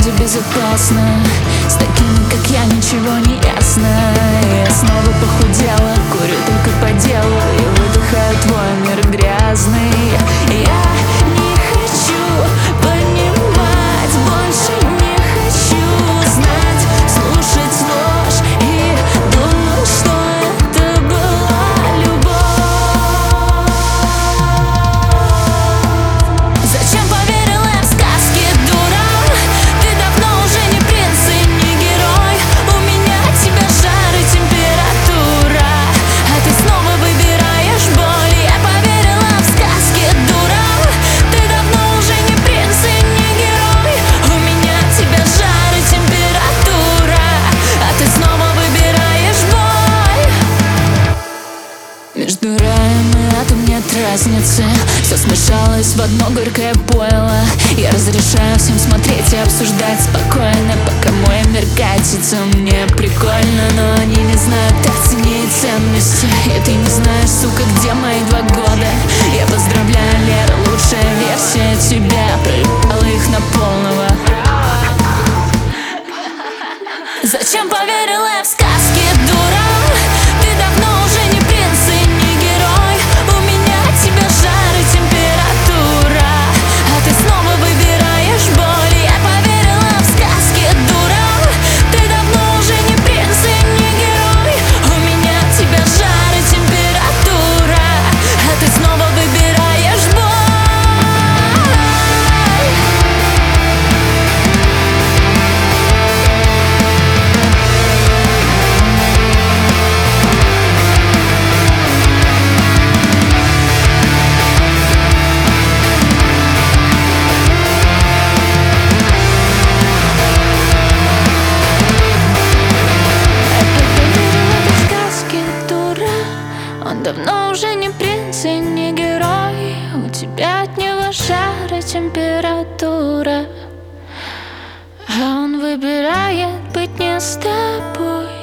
вроде безопасно. С такими, как я, ничего не ясно. Я снова похудела, курю только по делу и выдыхаю твой мир грязный. Я не хочу понимать, больше не хочу знать, слушать ложь и думать, что это была любовь. Зачем поверила я в сказки, дура? Ты давно уже не принц и не герой. У меня от тебя жар и температура, а ты снова выбираешь боль. Я поверила в сказки, дура. Ты давно уже не принц и не герой. У меня от тебя жар и температура, а ты снова выбираешь боль. Между раем и адом нет разницы. Все смешалось в одно горькое пойло. Я разрешаю всем смотреть и обсуждать спокойно, пока мой мир катится. Мне прикольно, но они не знают цены и ценности. И ты не знаешь, сука, где мои 2 года. Я поздравляю, Лера, лучшая версия тебя. Проебала их на полного. Зачем поверила я в сказки, дура? Ты давно уже не принц и не герой. У меня от тебя жар и температура, а ты снова выбираешь боль. Я поверила в сказки, дура. Ты давно уже не принц и не герой. У меня от тебя жар и температура, а ты снова выбираешь боль. Он давно уже не принц и не герой. У тебя от него жар и температура, а он выбирает быть не с тобой.